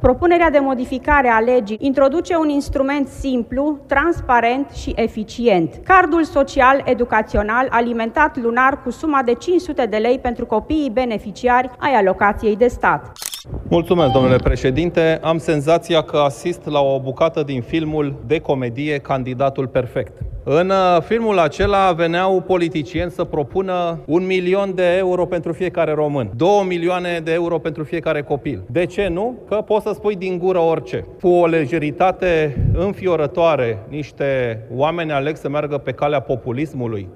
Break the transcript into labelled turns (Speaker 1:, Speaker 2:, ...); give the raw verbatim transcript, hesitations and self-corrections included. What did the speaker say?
Speaker 1: Propunerea de modificare a legii introduce un instrument simplu, transparent și eficient. Cardul social educațional alimentat lunar cu suma de cinci sute de lei pentru copiii beneficiari ai alocației de stat.
Speaker 2: Mulțumesc, domnule președinte. Am senzația că asist la o bucată din filmul de comedie Candidatul Perfect. În filmul acela veneau politicieni să propună un milion de euro pentru fiecare român, două milioane de euro pentru fiecare copil. De ce nu? Că poți să spui din gură orice. Cu o lejeritate înfiorătoare, niște oameni aleg să meargă pe calea populismului.